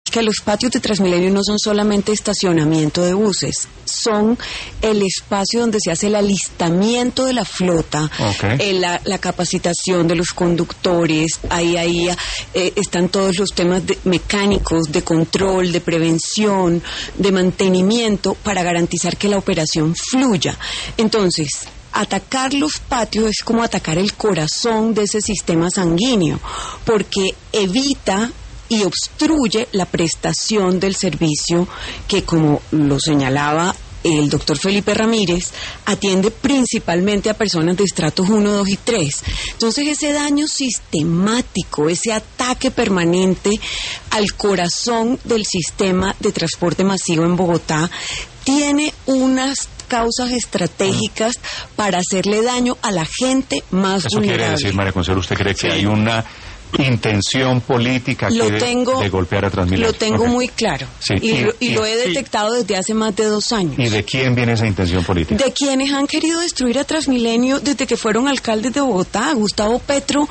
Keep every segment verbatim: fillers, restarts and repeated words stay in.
que los patios de Transmilenio no son solamente estacionamiento de buses, son el espacio donde se hace el alistamiento de la flota, okay. eh, la, la capacitación de los conductores, ahí ahí eh, están todos los temas de, mecánicos, de control, de prevención, de mantenimiento para garantizar que la operación fluya. Entonces, atacar los patios es como atacar el corazón de ese sistema sanguíneo, porque evita y obstruye la prestación del servicio que, como lo señalaba el doctor Felipe Ramírez, atiende principalmente a personas de estratos uno, dos y tres. Entonces, ese daño sistemático, ese ataque permanente al corazón del sistema de transporte masivo en Bogotá, tiene unas causas estratégicas para hacerle daño a la gente más Eso vulnerable. Quiere decir, María Consuelo, ¿usted cree que sí. hay una intención política lo de, tengo, de golpear a Transmilenio? Lo tengo okay. muy claro. Sí. Y, y, lo, y lo he detectado sí. desde hace más de dos años. ¿Y de quién viene esa intención política? De quienes han querido destruir a Transmilenio desde que fueron alcaldes de Bogotá. Gustavo Petro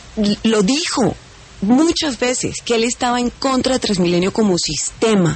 lo dijo muchas veces, que él estaba en contra de Transmilenio como sistema.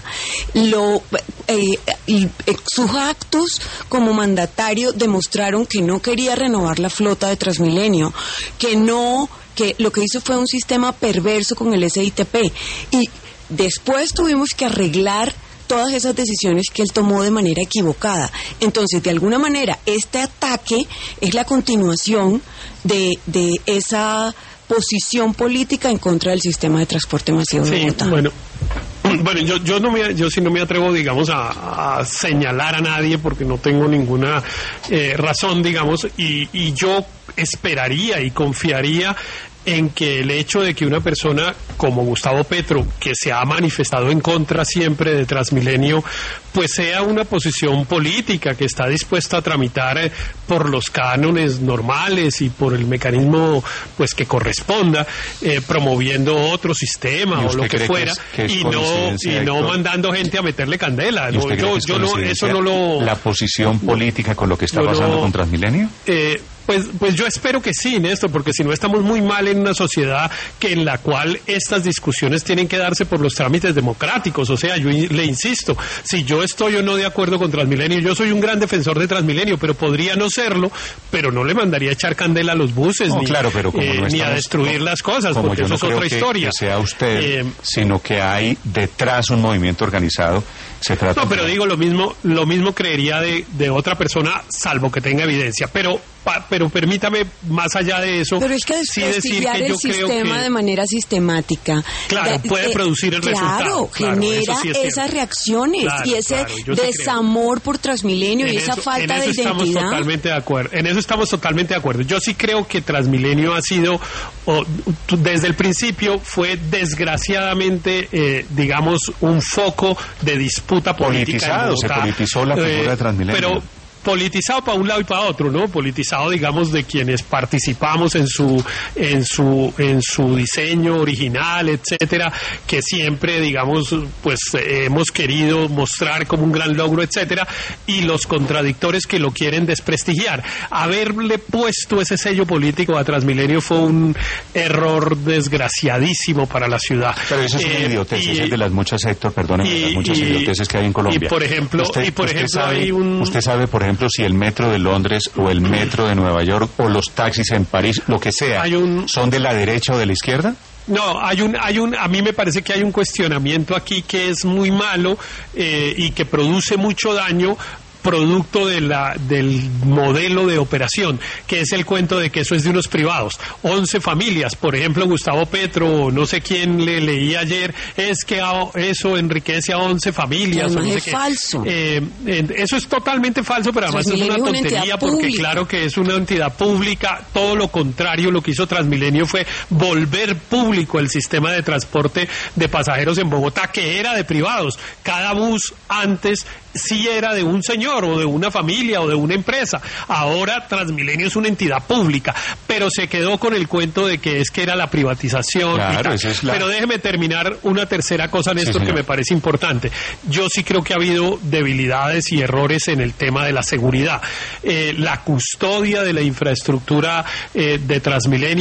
Lo, eh, eh, sus actos como mandatario demostraron que no quería renovar la flota de Transmilenio, que no, que lo que hizo fue un sistema perverso con el S I T P. Y después tuvimos que arreglar todas esas decisiones que él tomó de manera equivocada. Entonces, de alguna manera, este ataque es la continuación de, de esa posición política en contra del sistema de transporte masivo de sí, Bogotá. Bueno, bueno, yo yo no me yo sí no me atrevo, digamos, a, a señalar a nadie porque no tengo ninguna eh, razón, digamos, y, y yo esperaría y confiaría en que el hecho de que una persona como Gustavo Petro, que se ha manifestado en contra siempre de Transmilenio, pues sea una posición política que está dispuesta a tramitar eh, por los cánones normales y por el mecanismo pues que corresponda, eh, promoviendo otro sistema o lo que fuera, que es, que es y no y no mandando gente a meterle candela. No, yo yo no, eso no lo... ¿La posición política con lo que está pasando no, con Transmilenio? Eh, Pues, pues yo espero que sí, Néstor, porque si no estamos muy mal en una sociedad que en la cual estas discusiones tienen que darse por los trámites democráticos. O sea, yo le insisto, si yo estoy o no de acuerdo con Transmilenio, yo soy un gran defensor de Transmilenio, pero podría no serlo, pero no le mandaría a echar candela a los buses, no, ni, claro, pero como eh, no ni estamos, a destruir no, las cosas, como porque yo eso no es otra creo que, historia. Que sea usted, eh, sino que hay detrás un movimiento organizado. Se trata no, pero de... digo, lo mismo lo mismo creería de, de otra persona, salvo que tenga evidencia. Pero pa, pero permítame, más allá de eso, pero es que sí decir que el yo sistema creo que... de manera sistemática. Claro, de, puede de, producir el claro, resultado. Claro, genera sí es esas reacciones claro, y ese claro, desamor por Transmilenio en y esa eso, falta en eso de estamos identidad. Totalmente de acuerdo. En eso estamos totalmente de acuerdo. Yo sí creo que Transmilenio ha sido, o, desde el principio, fue desgraciadamente, eh, digamos, un foco de disputa política. Politizado, se politizó la figura eh, de Transmilenio. Pero politizado para un lado y para otro, ¿no? Politizado, digamos, de quienes participamos en su en su en su diseño original, etcétera, que siempre, digamos, pues eh, hemos querido mostrar como un gran logro, etcétera, y los contradictores que lo quieren desprestigiar. Haberle puesto ese sello político a Transmilenio fue un error desgraciadísimo para la ciudad. Pero eso es una eh, idiotez, y, es de las muchas, Héctor, perdóneme, de las muchas y, idioteces que hay en Colombia. Y por ejemplo, usted, y por usted ejemplo sabe, hay un... usted sabe, por ejemplo, si el metro de Londres o el metro de Nueva York o los taxis en París, lo que sea, hay un... ¿son de la derecha o de la izquierda? No, hay un, hay un, a mí me parece que hay un cuestionamiento aquí que es muy malo eh, y que produce mucho daño, producto de la del modelo de operación, que es el cuento de que eso es de unos privados. once familias, por ejemplo, Gustavo Petro, no sé quién le leí ayer, es que a, eso enriquece a once familias. No, no sé es qué. falso. Eh, eh, eso es totalmente falso, pero además es una tontería porque pública. Claro que es una entidad pública, todo lo contrario, lo que hizo Transmilenio fue volver público el sistema de transporte de pasajeros en Bogotá, que era de privados. Cada bus antes sí era de un señor o de una familia o de una empresa. Ahora Transmilenio es una entidad pública, pero se quedó con el cuento de que es que era la privatización. Claro, esa es la... Pero déjeme terminar una tercera cosa, Néstor, sí, que me parece importante. Yo sí creo que ha habido debilidades y errores en el tema de la seguridad. Eh, la custodia de la infraestructura eh, de Transmilenio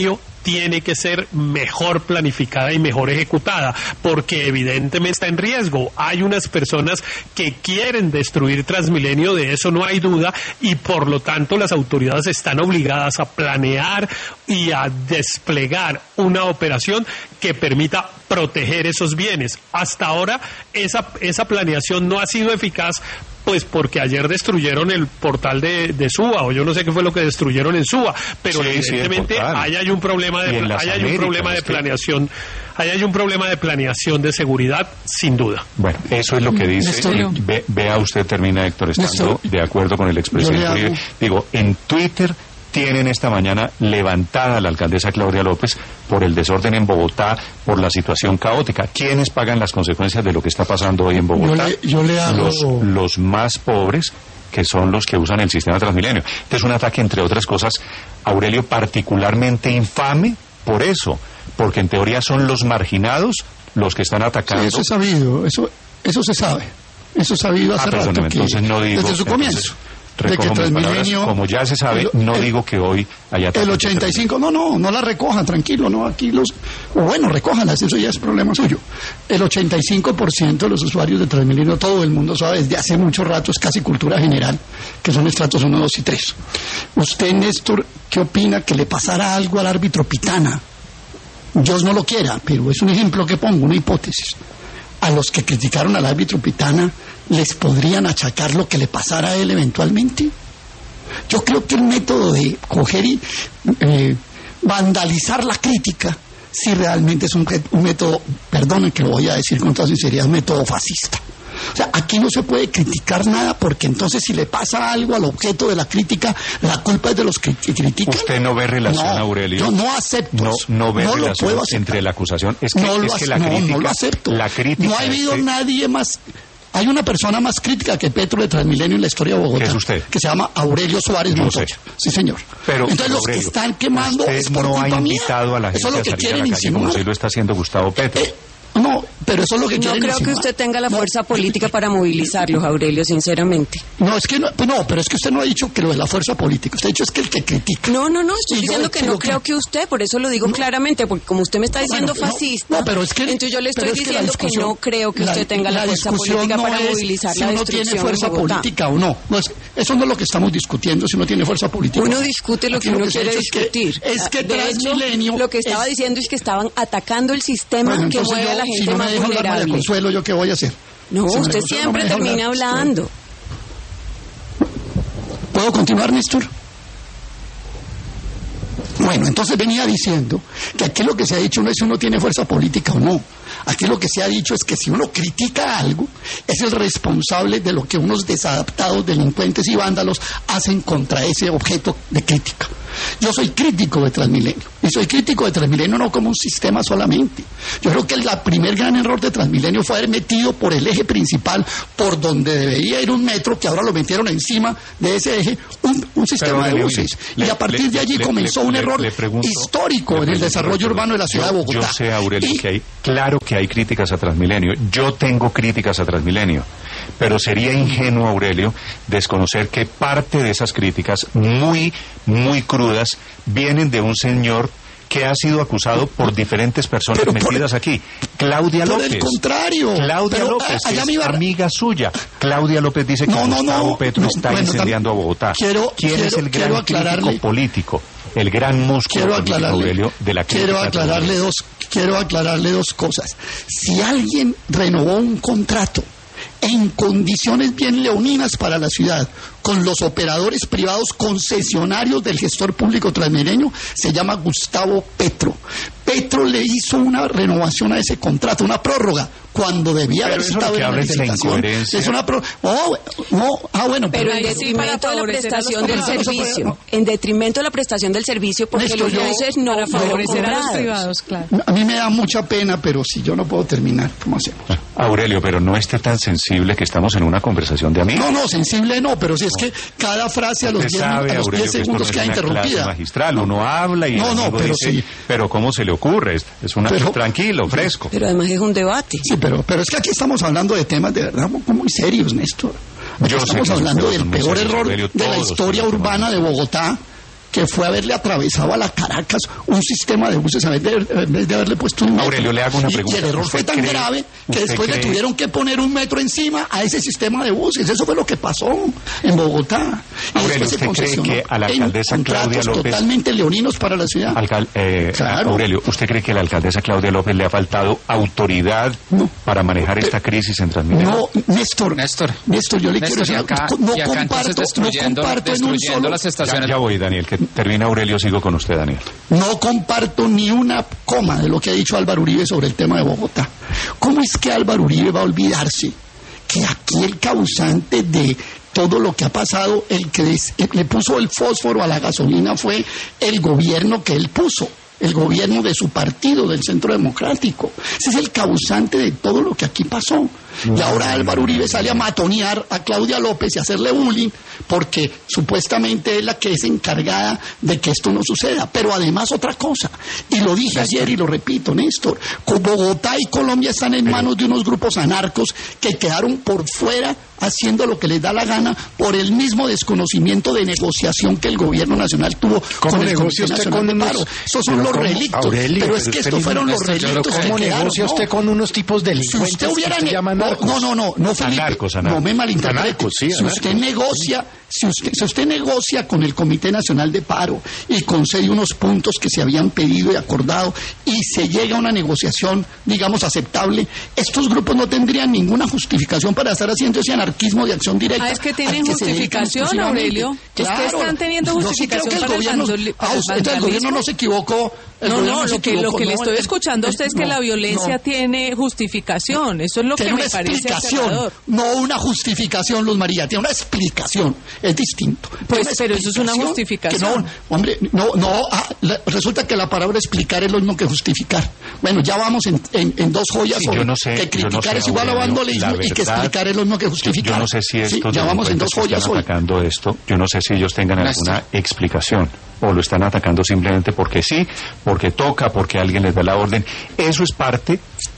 tiene que ser mejor planificada y mejor ejecutada, porque evidentemente está en riesgo. Hay unas personas que quieren destruir Transmilenio, de eso no hay duda, y por lo tanto las autoridades están obligadas a planear y a desplegar una operación que permita proteger esos bienes. Hasta ahora esa, esa planeación no ha sido eficaz, pues porque ayer destruyeron el portal de, de Suba, o yo no sé qué fue lo que destruyeron en Suba, pero sí, evidentemente sí, ahí hay un problema de ahí hay Américas, un problema de planeación, ahí hay un problema de planeación de seguridad, sin duda. Bueno, eso es lo que dice. Eh, ve, vea usted, termina Héctor, estando de acuerdo con el expresidente Uribe. Digo, en Twitter tienen esta mañana levantada la alcaldesa Claudia López por el desorden en Bogotá, por la situación caótica. ¿Quiénes pagan las consecuencias de lo que está pasando hoy en Bogotá? Yo le, yo le hago... los, los más pobres, que son los que usan el sistema Transmilenio. Este es un ataque, entre otras cosas, Aurelio, particularmente infame por eso, porque en teoría son los marginados los que están atacando. Sí, eso es sabido, eso, eso se sabe. Eso es sabido hace ah, rato que, entonces no digo, desde su comienzo. Entonces, de que Transmilenio, como ya se sabe, el, no el, digo que hoy haya... El ochenta y cinco, no, no, no la recojan, tranquilo, no, aquí los... O bueno, recójanlas, eso ya es problema suyo. El ochenta y cinco por ciento de los usuarios de Transmilenio, todo el mundo sabe, desde hace mucho rato, es casi cultura general, que son estratos uno, dos y tres. Usted, Néstor, ¿qué opina que le pasara algo al árbitro Pitana? Dios no lo quiera, pero es un ejemplo que pongo, una hipótesis. A los que criticaron al árbitro Pitana, ¿les podrían achacar lo que le pasara a él eventualmente? Yo creo que el método de coger y eh, vandalizar la crítica, si realmente es un, un método, perdonen que lo voy a decir con toda sinceridad, un método fascista. O sea, aquí no se puede criticar nada, porque entonces si le pasa algo al objeto de la crítica, la culpa es de los que, que critican. ¿Usted no ve relación, no, Aurelio? Yo no acepto. No, no ve no relación entre la acusación. Es que, no es que la crítica... No, no lo acepto. La crítica no ha habido este... nadie más... Hay una persona más crítica que Petro de Transmilenio en la historia de Bogotá. ¿Qué es usted? Que se llama Aurelio Suárez Montoya. Sí, señor. Pero, entonces pero los Aurelio, que están quemando usted es por no culpa ha invitado mía. a la gente Eso es lo a que salir quieren a la calle, como insinuar. si lo está haciendo Gustavo Petro. Eh, No, pero eso es lo que no quieren creo insinuar. que usted tenga la fuerza política para movilizarlos, Aurelio, sinceramente. No, es que no, no, pero es que usted no ha dicho que lo de la fuerza política. Usted ha dicho es que el que critica. No, no, no, estoy Y diciendo yo, que no creo que usted, por eso lo digo no, claramente, porque como usted me está diciendo bueno, fascista, no, no, pero es que, entonces yo le estoy es que diciendo que no creo que la, usted tenga la, la fuerza política no para es movilizar si la uno destrucción tiene fuerza de Bogotá. política o no. no es, eso no es lo que estamos discutiendo, si uno tiene fuerza política. Uno discute lo Aquí que uno que quiere es que, discutir. Es que de Transmilenio... hecho, lo que estaba es, diciendo es que estaban atacando el sistema bueno, que mueve yo, a la gente si no más me dejo vulnerable. hablar de Consuelo, ¿yo qué voy a hacer? No, si usted me siempre no termina hablar. hablando. ¿Puedo continuar, Néstor? Bueno, entonces venía diciendo que aquí lo que se ha dicho no es si uno tiene fuerza política o no. Aquí lo que se ha dicho es que si uno critica algo, es el responsable de lo que unos desadaptados, delincuentes y vándalos hacen contra ese objeto de crítica. Yo soy crítico de Transmilenio, y soy crítico de Transmilenio no como un sistema solamente. Yo creo que el primer gran error de Transmilenio fue haber metido por el eje principal, por donde debería ir un metro, que ahora lo metieron encima de ese eje, un, un sistema Pero, de buses. Le, y a partir le, de allí le, comenzó le, un le, error le pregunto, histórico en el desarrollo urbano de la ciudad yo, de Bogotá. Yo sé, Aurelio, y, que hay, claro que hay críticas a Transmilenio. Yo tengo críticas a Transmilenio. Pero sería ingenuo, Aurelio, desconocer que parte de esas críticas, muy, muy crudas, vienen de un señor que ha sido acusado por diferentes personas pero metidas por, aquí. Claudia por López. Por el contrario. Claudia pero, López, allá es me iba... amiga suya. Claudia López dice que no, no, Gustavo no, Petro no, está bueno, incendiando a Bogotá. Quiero, ¿Quién quiero, es el gran crítico político? El gran músculo quiero político, aclararle, Aurelio, de la crítica. Quiero aclararle dos, quiero aclararle dos cosas. Si alguien renovó un contrato en condiciones bien leoninas para la ciudad, con los operadores privados concesionarios del gestor público transmilenio, se llama Gustavo Petro. Petro le hizo una renovación a ese contrato, una prórroga, cuando debía haber estado en la licitación. Es una pro... oh, no, ah, bueno, pero, pero en detrimento de la prestación del servicio, no. en detrimento de la prestación del servicio, porque Esto los buses no para favorecer a los privados, claro. A mí me da mucha pena, pero si yo no puedo terminar, ¿cómo hacemos? Aurelio, pero no esté tan sensible, que estamos en una conversación de amigos. No, no, sensible no, pero si es que cada frase a los diez segundos queda interrumpida. Magistral, uno habla y no, no, pero dice, sí. pero ¿cómo se le ocurre? Es una pero, tranquilo, fresco. Pero además es un debate. Sí, pero, pero es que aquí estamos hablando de temas de verdad muy serios, Néstor. Aquí Yo estamos sé hablando del peor serios, error Aurelio, de la historia urbana de Bogotá, que fue haberle atravesado a la Caracas un sistema de buses en vez de, en vez de haberle puesto un metro. Aurelio, le hago una y, pregunta. y el error fue tan cree, grave que después cree? le tuvieron que poner un metro encima a ese sistema de buses. Eso fue lo que pasó en Bogotá. Y Aurelio, ¿usted cree que a la alcaldesa Claudia López... totalmente leoninos para la ciudad? Alcal, eh, claro. Aurelio, ¿usted cree que a la alcaldesa Claudia López le ha faltado autoridad no, para manejar esta crisis en Transmilenio? No, Néstor, Néstor, Néstor, yo le Néstor, quiero decir, acá, no, acá comparto, no comparto en un solo... las estaciones. Ya, ya voy, Daniel, que termina Aurelio, sigo con usted, Daniel. No comparto ni una coma de lo que ha dicho Álvaro Uribe sobre el tema de Bogotá. ¿Cómo es que Álvaro Uribe va a olvidarse que aquí el causante de todo lo que ha pasado, el que des, el, le puso el fósforo a la gasolina fue el gobierno que él puso? El gobierno de su partido, del Centro Democrático. Ese es el causante de todo lo que aquí pasó. Y ahora Álvaro Uribe sale a matonear a Claudia López y a hacerle bullying porque supuestamente es la que es encargada de que esto no suceda. Pero además otra cosa, y lo dije ayer y lo repito, Néstor, Bogotá y Colombia están en manos de unos grupos anarcos que quedaron por fuera haciendo lo que les da la gana por el mismo desconocimiento de negociación que el gobierno nacional tuvo con el Comité Nacional de Paro. Esos son los relictos. Aurelio, pero es que estos fueron los relictos. ¿Cómo que negocia usted no? con unos tipos delincuentes si usted hubiera que usted llama narcos? No, no, no, no, Felipe, anarcos, anarcos. no me malinterprete. Anarcos, sí, si anarcos. usted negocia, si usted, si usted negocia con el Comité Nacional de Paro y concede unos puntos que se habían pedido y acordado y se llega a una negociación, digamos, aceptable, estos grupos no tendrían ninguna justificación para estar haciendo ese anarquismo de acción directa. Ah, es que tienen justificación, Aurelio. Claro. Es que están teniendo justificación no, sí creo que el para gobierno, el vandalismo. ah, usted, el gobierno no se equivocó. El No, no, no lo que, lo que le estoy escuchando a usted es que no, la violencia no. tiene justificación. Eso es lo Tiene que me una parece explicación, aterrador. no una justificación, Luz María, tiene una explicación, es distinto. Pues, Una pero eso es una explicación justificación. que no, hombre, no, no, ah, la, resulta que la palabra explicar es lo mismo que justificar. Bueno, ya vamos en, en, en dos joyas Sí, sobre yo no sé, que criticar yo no sé, es igual a Aurelio, vandolismo y que explicar es lo mismo que justificar. Yo, yo no sé si estos sí, ya vamos en dos delincuentes que joyas están hoy. atacando esto, yo no sé si ellos tengan alguna explicación o lo están atacando simplemente porque sí, porque toca, porque alguien les da la orden. Eso es parte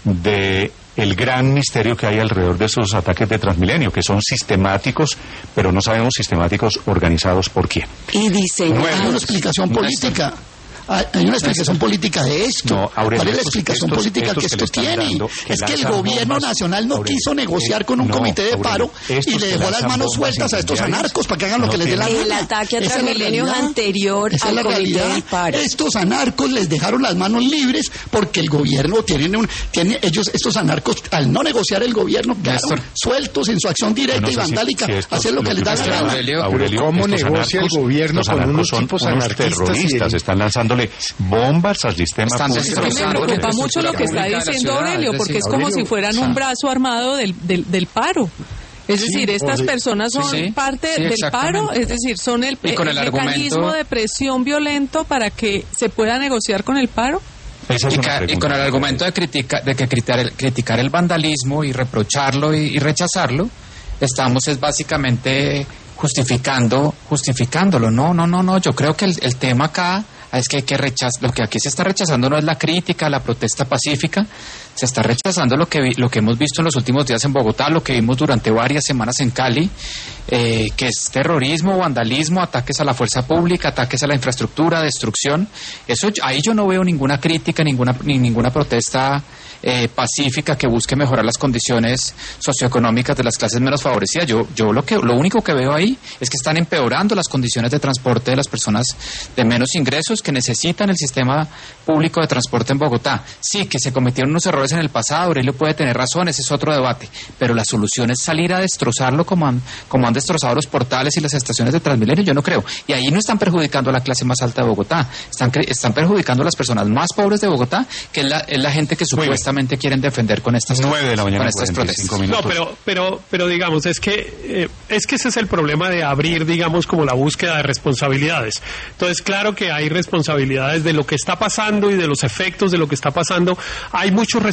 de el gran misterio que hay alrededor de esos ataques de Transmilenio, que son sistemáticos, pero no sabemos sistemáticos organizados por quién. Y dicen, No hay una explicación política. Hay una explicación política de esto. No, Aurelio, ¿Cuál es la estos- explicación estos- política estos que que esto le están tiene? dando, que Es que el lanzan gobierno bombas, nacional no Aurelio, quiso negociar eh, con un no, comité de Aurelio, paro estos y le que dejó las lanzan manos bombas sueltas a estos incendiarias anarcos para que hagan lo no que les dé la tienen- gana. el ataque a Esa es la Transmilenio es realidad. anterior Esa es al la comité realidad. del paro. Estos anarcos les dejaron las manos libres porque el gobierno tiene un, tiene ellos, estos anarcos, al no negociar el gobierno, quedaron Néstor. sueltos en su acción directa Yo no y sé si- vandálica, si estos- hacer lo que lo les da que la pasa, gana. Aurelio, Aurelio, ¿cómo estos negocia el anarcos- gobierno estos con anarcos unos son tipos unos anarquistas y terroristas, el- están lanzándole bombas al sistema Están público. Es que me destrozando la preocupa mucho lo que está pública de la diciendo ciudad, Aurelio, es porque decir, es como Aurelio, si fueran o sea, un brazo armado del, del, del paro. Es Sí, decir, estas o de- personas son Sí, sí. parte Sí, del exactamente. paro, es decir, son el, Y con el el mecanismo argumento- de presión violento para que se pueda negociar con el paro. Esa es Y, una ca- y pregunta. con el argumento de, critica, de que criticar el, criticar el vandalismo y reprocharlo y, y rechazarlo, estamos es básicamente justificando, justificándolo. No, no, no, no. Yo creo que el, el tema acá es que hay que rechazar, lo que aquí se está rechazando no es la crítica, la protesta pacífica, se está rechazando lo que vi- lo que hemos visto en los últimos días en Bogotá, lo que vimos durante varias semanas en Cali, eh, que es terrorismo, vandalismo, ataques a la fuerza pública, ataques a la infraestructura, destrucción. Eso ahí yo no veo ninguna crítica, ninguna ni ninguna protesta eh, pacífica que busque mejorar las condiciones socioeconómicas de las clases menos favorecidas. Yo yo lo que lo único que veo ahí es que están empeorando las condiciones de transporte de las personas de menos ingresos que necesitan el sistema público de transporte en Bogotá. Sí, que se cometieron unos errores en el pasado, Aurelio puede tener razón, ese es otro debate, pero la solución es salir a destrozarlo como han, como han destrozado los portales y las estaciones de Transmilenio, yo no creo. Y ahí no están perjudicando a la clase más alta de Bogotá, están, cre- están perjudicando a las personas más pobres de Bogotá, que es la, es la gente que Muy bien. supuestamente quieren defender con estas, nueve de la mañana, con estas cuarenta y cinco protestas. No, minutos. pero, pero, pero digamos, es que, eh, es que ese es el problema de abrir, digamos, como la búsqueda de responsabilidades. Entonces, claro que hay responsabilidades de lo que está pasando y de los efectos de lo que está pasando. Hay muchos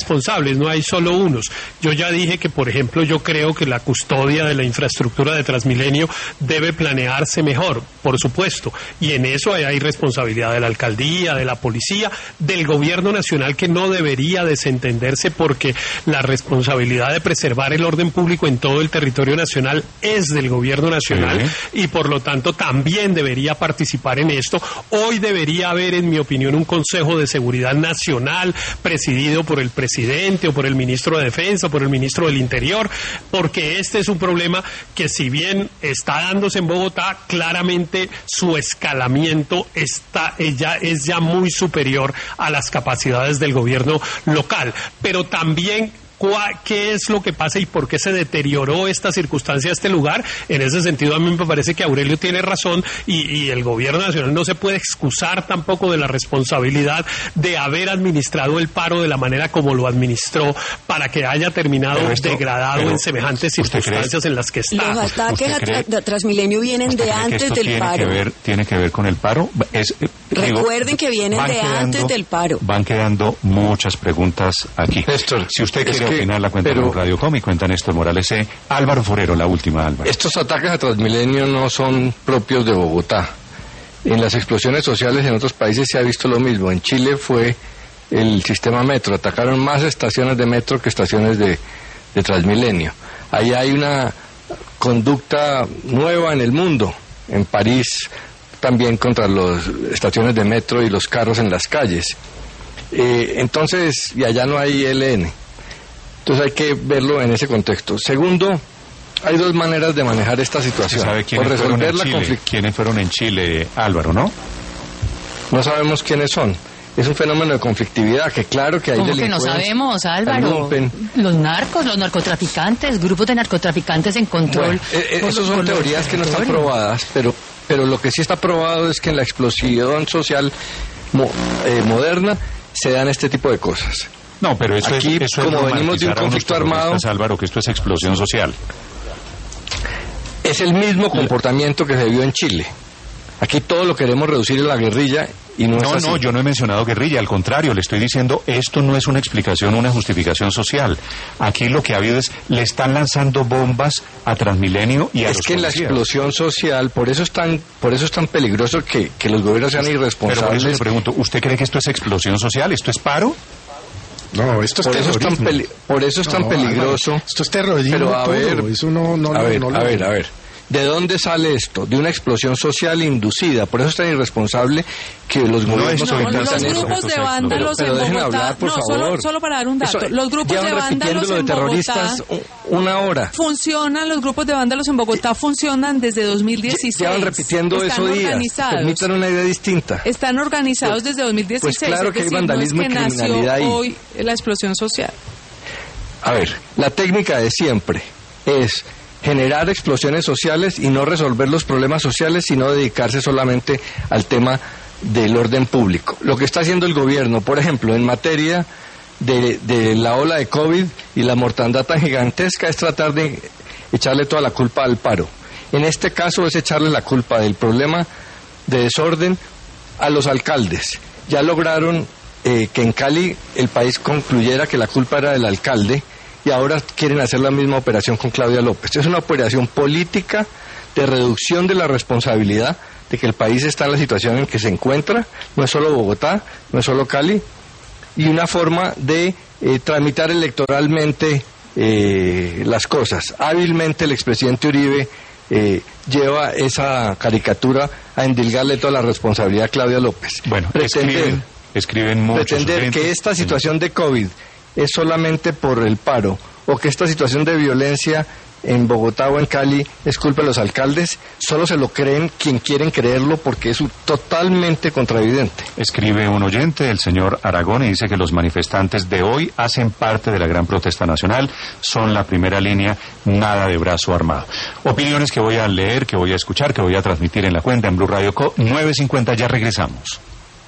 responsables, no hay solo unos. Yo ya dije que, por ejemplo, yo creo que la custodia de la infraestructura de Transmilenio debe planearse mejor, por supuesto, y en eso hay responsabilidad de la alcaldía, de la policía, del gobierno nacional, que no debería desentenderse, porque la responsabilidad de preservar el orden público en todo el territorio nacional es del gobierno nacional, sí, y por lo tanto también debería participar en esto. Hoy debería haber, en mi opinión, un Consejo de Seguridad Nacional presidido por el presidente o por el ministro de Defensa o por el ministro del Interior, porque este es un problema que, si bien está dándose en Bogotá, claramente su escalamiento está ya es ya muy superior a las capacidades del gobierno local, pero también qué es lo que pasa y por qué se deterioró esta circunstancia, este lugar. En ese sentido, a mí me parece que Aurelio tiene razón, y, y el gobierno nacional no se puede excusar tampoco de la responsabilidad de haber administrado el paro de la manera como lo administró, para que haya terminado esto, degradado en semejantes circunstancias en las que está. Los ataques a, a Transmilenio vienen de antes del tiene paro. Que ver, ¿Tiene que ver con el paro? Es, Recuerden digo, que vienen de quedando, antes del paro. Van quedando muchas preguntas aquí. Néstor, si usted quiere que, opinar, la cuenta pero, en Radio Com y cuenta Néstor Morales. Eh, Álvaro Forero, la última, Álvaro. Estos ataques a Transmilenio no son propios de Bogotá. En las explosiones sociales en otros países se ha visto lo mismo. En Chile fue el sistema metro. Atacaron más estaciones de metro que estaciones de, de Transmilenio. Ahí hay una conducta nueva en el mundo. En París también contra las estaciones de metro y los carros en las calles. Eh, entonces, y allá no hay E L N. Entonces hay que verlo en ese contexto. Segundo, hay dos maneras de manejar esta situación. ¿Sabe quiénes, Por fueron resolver en la Chile? conflict... ¿Quiénes fueron en Chile, Álvaro, no? No sabemos quiénes son. Es un fenómeno de conflictividad, que claro que hay ¿Cómo delincuencia. Que no sabemos, Álvaro. Los narcos, los narcotraficantes, grupos de narcotraficantes en control. Bueno, eh, esas son teorías que no están probadas, pero, pero lo que sí está probado es que en la explosión social mo, eh, moderna se dan este tipo de cosas. No, pero eso Aquí, es, eso como es venimos de un conflicto armado, Álvaro, que esto es explosión social. Es el mismo comportamiento que se vio en Chile. Aquí todo lo queremos reducir a la guerrilla y no, no es así. No, yo no he mencionado guerrilla, al contrario, le estoy diciendo, esto no es una explicación, una justificación social. Aquí lo que ha habido es, le están lanzando bombas a Transmilenio y a es los que en la explosión social, por eso es tan, por eso es tan peligroso que, que los gobiernos sean irresponsables. Pero por eso le pregunto, ¿usted cree que esto es explosión social? ¿Esto es paro? No, esto es por eso es tan peli por eso es no, tan peligroso. Álvaro, esto es terrorismo. Pero a ver, eso no, no, a ver, no, no, a ver, a ver. ¿De dónde sale esto? De una explosión social inducida. Por eso es tan irresponsable que los gobiernos no, no, los grupos de vándalos pero, pero en Bogotá. Hablar, por no, favor. Solo, solo para dar un dato. Eso, los grupos de vándalos en de terroristas Bogotá una hora. Funcionan, los grupos de vándalos en Bogotá funcionan desde dos mil dieciséis. Llevan repitiendo Están eso días. Organizados. Permitan una idea distinta. Están organizados pues, desde dos mil dieciséis. Pues claro es que decir, hay vandalismo no es que y criminalidad nació ahí. hoy la explosión social. A ver, la técnica de siempre es generar explosiones sociales y no resolver los problemas sociales, sino dedicarse solamente al tema del orden público. Lo que está haciendo el gobierno, por ejemplo, en materia de, de la ola de COVID y la mortandad tan gigantesca, es tratar de echarle toda la culpa al paro. En este caso es echarle la culpa del problema de desorden a los alcaldes. Ya lograron eh, que en Cali el país concluyera que la culpa era del alcalde, y ahora quieren hacer la misma operación con Claudia López. Es una operación política de reducción de la responsabilidad de que el país está en la situación en que se encuentra, no es solo Bogotá, no es solo Cali, y una forma de eh, tramitar electoralmente eh, las cosas. Hábilmente el expresidente Uribe eh, lleva esa caricatura a endilgarle toda la responsabilidad a Claudia López. Bueno, pretender, escriben, escriben muchos pretender oyentes, que esta situación de COVID es solamente por el paro, o que esta situación de violencia en Bogotá o en Cali es culpa de los alcaldes, solo se lo creen quien quieren creerlo, porque es totalmente contraevidente. Escribe un oyente, el señor Aragón, y dice que los manifestantes de hoy hacen parte de la gran protesta nacional, son la primera línea, nada de brazo armado. Opiniones que voy a leer, que voy a escuchar, que voy a transmitir en la cuenta en Blue Radio Co. nueve cincuenta, ya regresamos.